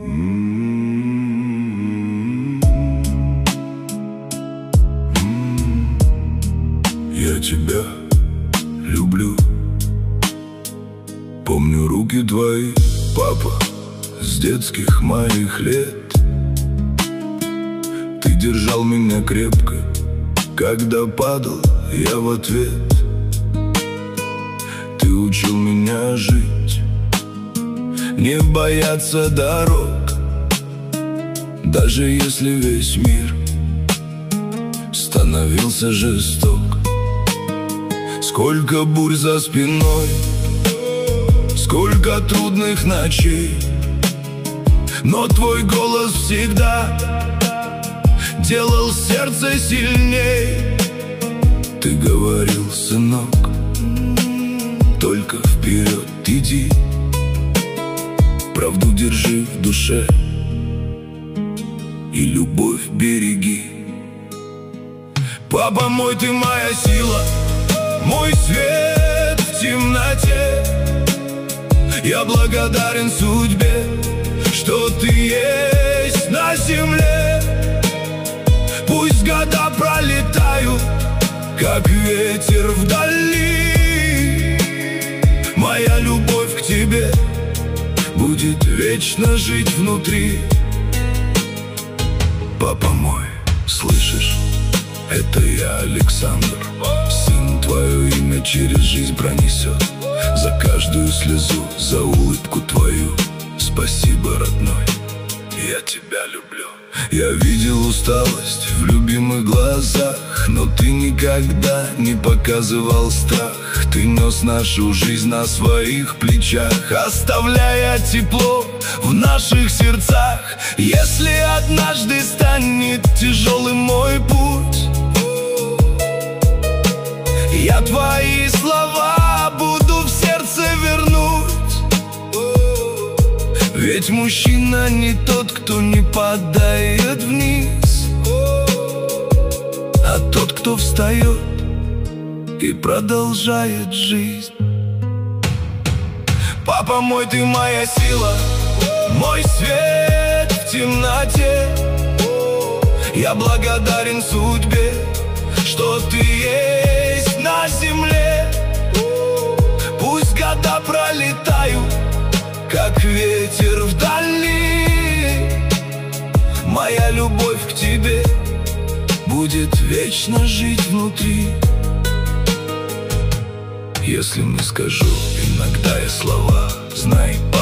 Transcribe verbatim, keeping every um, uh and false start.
Я тебя люблю. Помню руки твои, папа, с детских моих лет. Ты держал меня крепко, когда падал я в ответ. Ты учил меня жить, не бояться дорог, даже если весь мир становился жесток. Сколько бурь за спиной, сколько трудных ночей, но твой голос всегда делал сердце сильней. Ты говорил: сынок, только вперед иди, правду держи в душе и любовь береги. Папа мой, ты моя сила, мой свет в темноте. Я благодарен судьбе, что ты есть на земле. Пусть года пролетают, как ветер вдали, моя любовь к тебе будет вечно жить внутри. Папа мой, слышишь? Это я, Александр, сын, твое имя через жизнь пронесет. За каждую слезу, за улыбку твою спасибо, родной, я тебя люблю. Я видел усталость в любимых глазах, но ты никогда не показывал страх. Ты нес нашу жизнь на своих плечах, оставляя тепло в наших сердцах. Если однажды станет тяжелым мой путь, я твои слова буду в сердце вернуть. Ведь мужчина не тот, кто не падает вниз, а тот, кто встает и продолжает жизнь. Папа мой, ты моя сила, мой свет в темноте. Я благодарен судьбе, что ты есть на земле. Пусть года пролетают, как ветер вдали, моя любовь к тебе будет вечно жить внутри. Если не скажу иногда я слова, знай,